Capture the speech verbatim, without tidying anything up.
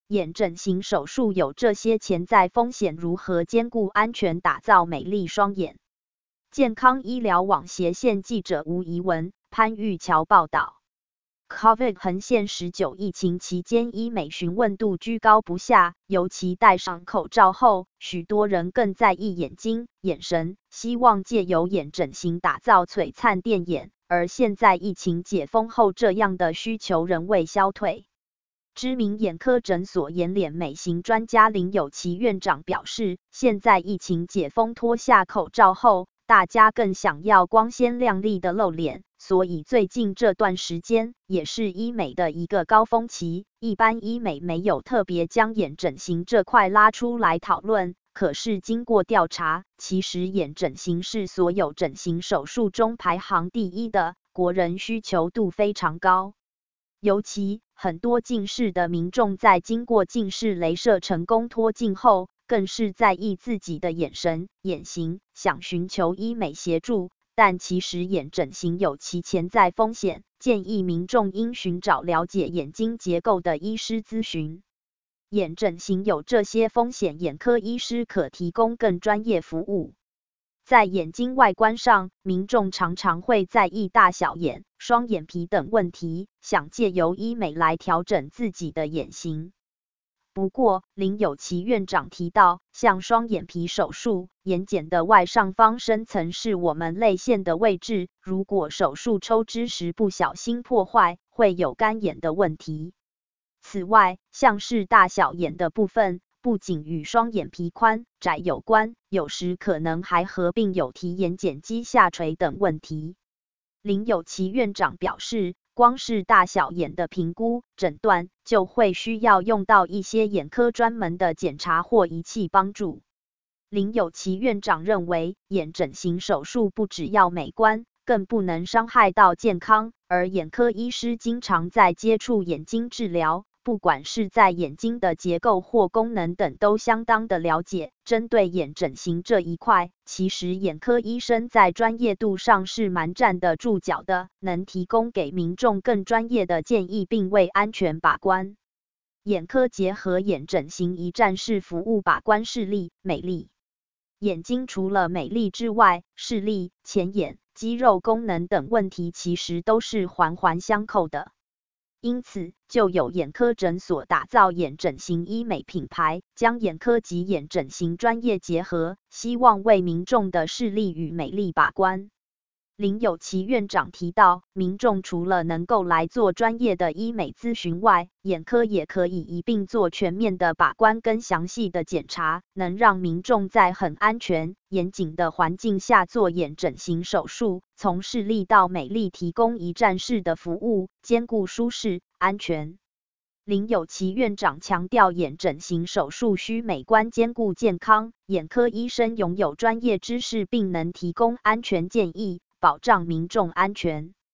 眼整形手术有这些潜在风险，如何兼顾安全，打造美丽双眼？健康医疗网斜线记者吴怡文、潘玉桥报道。COVID 横线十九疫情期间，医美询问度居高不下，尤其戴上口罩后，许多人更在意眼睛、眼神，希望借由眼整形打造璀璨电眼。而现在疫情解封后，这样的需求仍未消退。知名眼科诊所眼脸美型专家林有其院长表示，现在疫情解封，脱下口罩后，大家更想要光鲜亮丽的露脸，所以最近这段时间也是医美的一个高峰期。一般医美没有特别将眼整形这块拉出来讨论，可是经过调查，其实眼整形是所有整形手术中排行第一的，国人需求度非常高。尤其很多近视的民众在经过近视雷射成功脱镜后，更是在意自己的眼神、眼型，想寻求医美协助，但其实眼整形有其潜在风险，建议民众应寻找了解眼睛结构的医师咨询。眼整形有这些风险，眼科医师可提供更专业服务。在眼睛外观上，民众常常会在意大小眼、双眼皮等问题，想借由医美来调整自己的眼型。不过，林有其院长提到，像双眼皮手术，眼睑的外上方深层是我们泪腺的位置，如果手术抽脂时不小心破坏，会有干眼的问题。此外，像是大小眼的部分，不仅与双眼皮宽窄有关，有时可能还合并有提眼睑肌下垂等问题。林有其院长表示，光是大小眼的评估、诊断，就会需要用到一些眼科专门的检查或仪器帮助。林有其院长认为，眼整形手术不只要美观，更不能伤害到健康，而眼科医师经常在接触眼睛治疗，不管是在眼睛的结构或功能等都相当的了解。针对眼整形这一块，其实眼科医生在专业度上是蛮站得住脚的，能提供给民众更专业的建议，并为安全把关。眼科结合眼整形一站式服务，把关视力、美丽。眼睛除了美丽之外，视力、前眼、肌肉功能等问题其实都是环环相扣的。因此，就有眼科诊所打造眼整形医美品牌，将眼科及眼整形专业结合，希望为民众的视力与美丽把关。林有其院长提到，民众除了能够来做专业的医美咨询外，眼科也可以一并做全面的把关跟详细的检查，能让民众在很安全、严谨的环境下做眼整形手术，从视力到美丽提供一站式的服务，兼顾舒适、安全。林有其院长强调，眼整形手术需美观兼顾健康，眼科医生拥有专业知识，并能提供安全建议，保障民众安全。